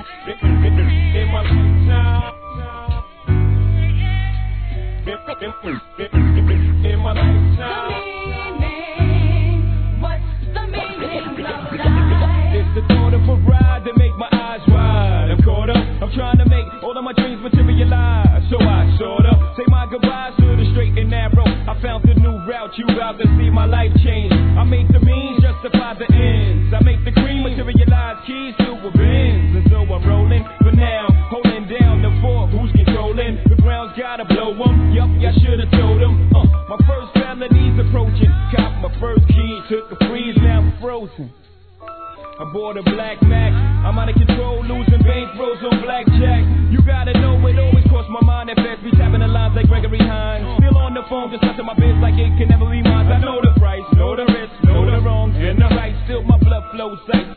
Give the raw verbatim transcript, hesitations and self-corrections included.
in my lifetime. In my lifetime. It's the thought of a ride that make my eyes wide. I'm caught up, I'm trying to make all of my dreams materialize. So I sort of say my goodbyes to the straight and narrow. I found the new route, you about to see my life change. I make the means justify the ends. I make the cream materialize keys to a Benz. And so I'm rolling for now, holding down the fort. Who's controlling? The ground's gotta blow them. Yup, I should've told them. Uh, my first felony's approaching. Cop my first key, took a freeze, now I'm frozen. I bought a black Mac, I'm out of control, losing bankrolls on blackjack. You gotta know it always crossed my mind at best. Be tapping the lines like Gregory Hines. Still on the phone, discussing my biz like it can never be mine. I know the price, know the risk, know the wrongs and the right. Still my blood flows like